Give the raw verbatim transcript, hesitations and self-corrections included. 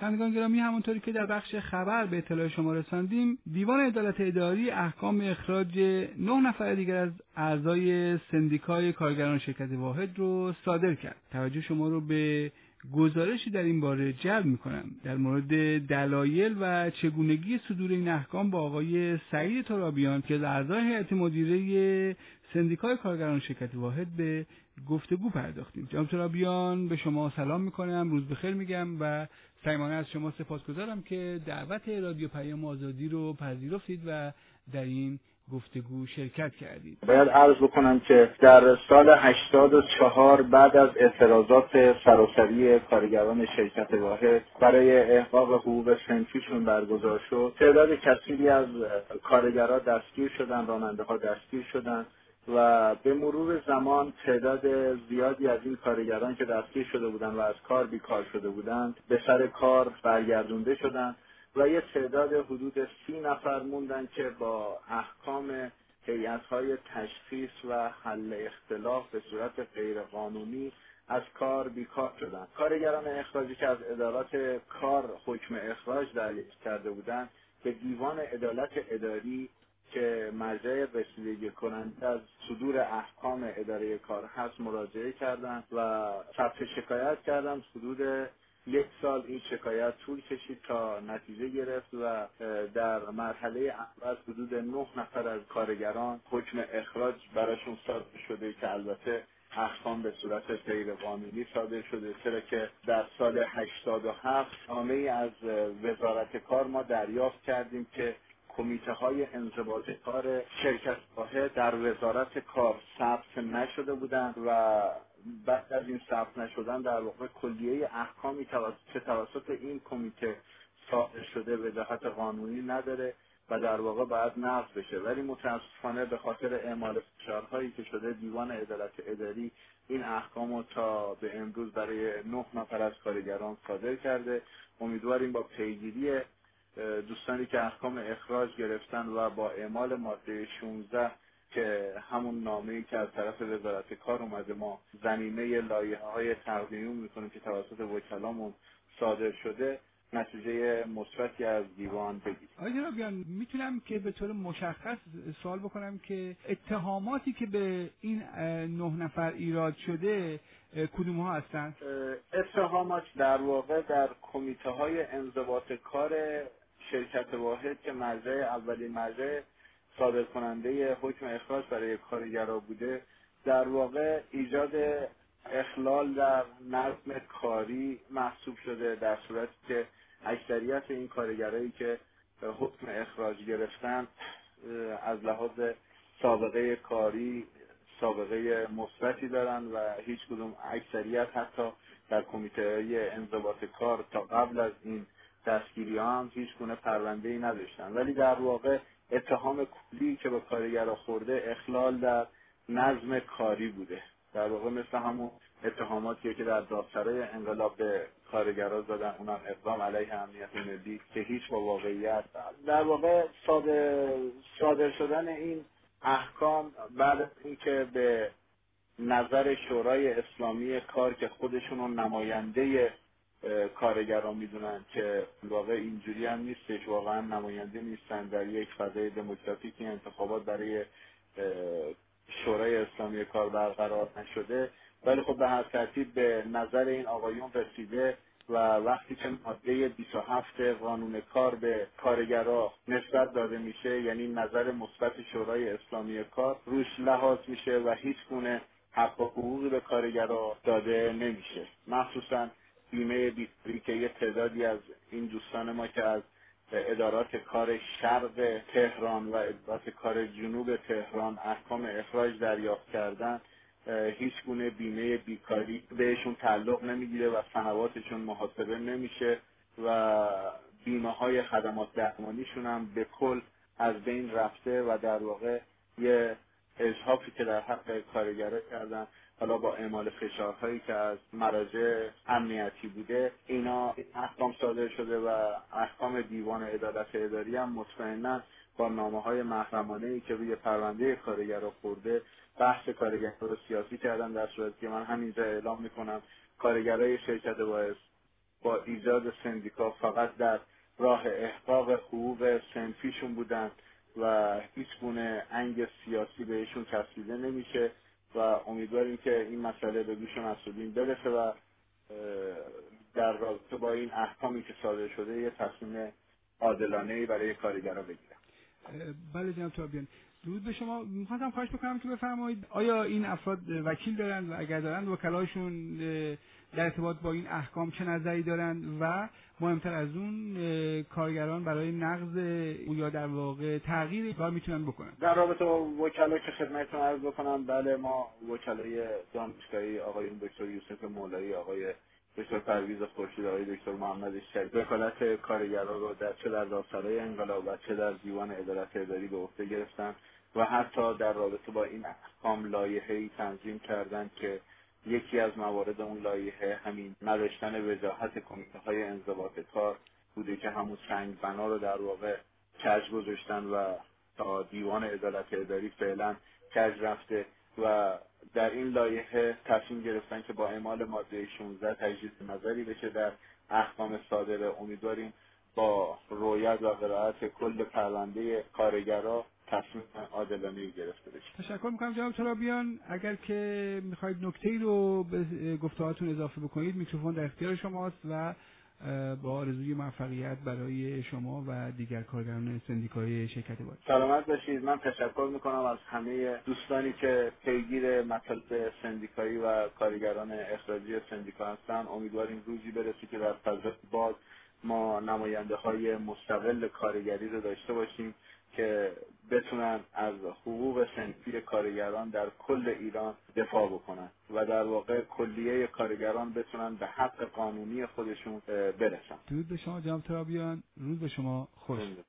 شنوندگان گرامی، همونطوری که در بخش خبر به اطلاع شما رساندیم، دیوان عدالت اداری احکام اخراج نه نفر دیگر از اعضای سندیکای کارگران شرکت واحد رو صادر کرد. توجه شما رو به گزارشی در این باره جلب می‌کنم. در مورد دلایل و چگونگی صدور این احکام با آقای سعید ترابیان که از اعضای هیئت مدیره سندیکای کارگران شرکت واحد به گفتگو پرداختیم. جناب ترابیان، به شما سلام می‌کنم، روز بخیر میگم و صمیمانه از شما سپاسگزارم که دعوت رادیو پیام آزادی رو پذیرفتید و در این گفتگو شرکت کردید. باید عرض بکنم که در سال هشتاد و چهار بعد از اعتراضات سراسری کارگران شرکت واحد برای احقاق حقوق صنفیشون برگزار شد، تعداد کثیری از کارگران دستگیر شدن، راننده‌ها دستگیر شدن و به مرور زمان تعداد زیادی از این کارگران که دستگیر شده بودند و از کار بیکار شده بودند به سر کار برگردونده شدند و یه تعداد حدود سی نفر موندن که با احکام هیئت‌های تشخیص و حل اختلاف به صورت غیرقانونی از کار بیکار شدند. کارگران اخراجی که از ادارات کار حکم اخراج دریافت کرده بودند به دیوان عدالت اداری که مرجع رسیدگی کننده از صدور احکام اداره کار هست مراجعه کردند و ثبت شکایت کردند. حدود یک سال این شکایت طول کشید تا نتیجه گرفت و در مرحله اول حدود نه نفر از کارگران حکم اخراج براشون صادر شده که البته احکام به صورت غیر قانونی صادر شده، چرا که در سال هشتاد و هفت نامه‌ای از وزارت کار ما دریافت کردیم که کمیته های انضباط کار شرکت واحد در وزارت کار ثبت نشده بودند و بعد از این ثبت نشدن در واقع کلیه احکامی که توسط این کمیته صادر شده وجاهت قانونی نداره و در واقع باید نقض بشه، ولی متاسفانه به خاطر اعمال فشارهایی که شده دیوان عدالت اداری این احکام رو تا به امروز برای نه نفر از کارگران صادر کرده. امیدواریم با پیگیری دوستانی که احکام اخراج گرفتن و با اعمال ماده شانزده که همون نامه‌ای که از طرف وزارت کار اومده ما زمینه لایحه‌های تقدیمی می‌کنیم که توسط وکلامون صادر شده نتیجه مثبتی از دیوان بگیریم. آقای ترابیان، میتونم که به طور مشخص سوال بکنم که اتهاماتی که به این نه نفر ایراد شده کدوم ها هستند؟ اتهامات در واقع در کمیته های انضباط کار شرکت واحد که مرجع اولین مرجع صادر کننده حکم اخراج برای کارگرها بوده، در واقع ایجاد اخلال در نظم کاری محسوب شده، در صورتی که اکثریت این کارگرایی که حکم اخراج گرفتن از لحاظ سابقه کاری سابقه مثبتی دارن و هیچ کدوم اکثریت حتی در کمیته انضباط کار تا قبل از این دستگیری ها هم هیچ گونه پرونده‌ای نداشتن، ولی در واقع اتهام کلی که به کارگرها خورده اخلال در نظم کاری بوده. در واقع مثل همون اتهاماتی که در دادسرای انقلاب به کارگرها زدن، اونم اقدام علیه امنیت ملی که هیچ با واقعیت. در واقع صادر, صادر شدن این احکام بعد از اینکه به نظر شورای اسلامی کار که خودشون نماینده کارگران میدونن که واقع اینجوری هم نیستش، واقعا نماینده نیستن، در یک فضای دموکراتیکی انتخابات برای شورای اسلامی کار برقرار نشده، ولی خب به هر ترتیب به نظر این آقایون رسیده و وقتی که ماده بیست و هفت قانون کار به کارگرها نسبت داده میشه، یعنی نظر مثبت شورای اسلامی کار روش لحاظ میشه و هیچ گونه حق و حقوقی به کارگرها داده نمیشه، مخصوصا بیمه بیکاری که یه تعدادی از این دوستان ما که از ادارات کار شرق تهران و ادارات کار جنوب تهران احکام اخراج دریافت کردن، هیچ گونه بیمه بیکاری بهشون تعلق نمیگیره و سنواتشون محاسبه نمیشه و بیمه های خدمات درمانیشون هم به کل از بین رفته و در واقع یه اجحافی که در حق کارگرها کردن، حالا با اعمال فشارهایی که از مراجع امنیتی بوده، اینا احکام صادر شده و احکام دیوان عدالت اداری هم مطمئنا با نامه‌های محرمانه‌ای که روی پرونده کارگرها خورده بحث کارگرها رو سیاسی کردن، در صورتی که من همینجا اعلام میکنم کارگرای شرکت واحد با ایجاد سندیکا فقط در راه احقاق حقوق صنفیشون بودن و هیچ گونه انگ سیاسی بهشون چسبیده نمیشه و امیدواریم که این مسئله به گوش مسئولین برسه و در رابطه با این احکامی که صادر شده یه تصمیم عادلانه‌ای برای کارگرها بگیرن. بله جناب ترابیان، درود به شما. می‌خواستم خواهش بکنم که بفرمایید آیا این افراد وکیل دارند و اگر دارند وکلاشون در ارتباط با این احکام چه نظری دارند و مهمتر از اون کارگران برای نقض یا در واقع تغییر کار میتونن بکنن؟ در رابطه با وکلا که خدمتتون عرض بکنم، بله ما وکلای دانشگاهی آقایون دکتر یوسف مولایی، آقای دکتر پرویز خورشید، آقای دکتر محمد شریف وکالت کارگران رو در چه در دادسرای انقلاب و چه در دیوان عدالت اداری به عهده گرفتن و حتی در رابطه با این احکام لایحه‌ای تنظیم کردند که یکی از موارد اون لایحه همین نداشتن وجاهت کمیته‌های انضباط کار بوده که همون سنگ بنا رو در واقع کج گذاشتن و تا دیوان عدالت اداری فعلا کج رفته و در این لایحه تصمیم گرفتن که با اعمال ماده شانزده تجدید نظری بشه در احکام صادره. امیدواریم با رویت و قرائت کل پرونده کارگرها تصمیم عادلانه‌ای گرفته بشه. تشکر میکنم جناب ترابیان. اگر که میخواید نکته‌ای رو به گفته‌هاتون اضافه بکنید میکروفون در اختیار شماست و با آرزوی موفقیت برای شما و دیگر کارگران سندیکای شرکت وارد. سلامت باشید. من تشکر میکنم از همه دوستانی که پیگیر مطالب سندیکایی و کارگران اخراجی سندیکا هستن. امیدواریم روزی برسه که در فضای باز ما نماینده های مستقل کارگری رو داشته باشیم که بتونن از حقوق صنفی کارگران در کل ایران دفاع بکنن و در واقع کلیه کارگران بتونن به حق قانونی خودشون برسن. درود به شما جناب ترابیان، روز به شما خوش.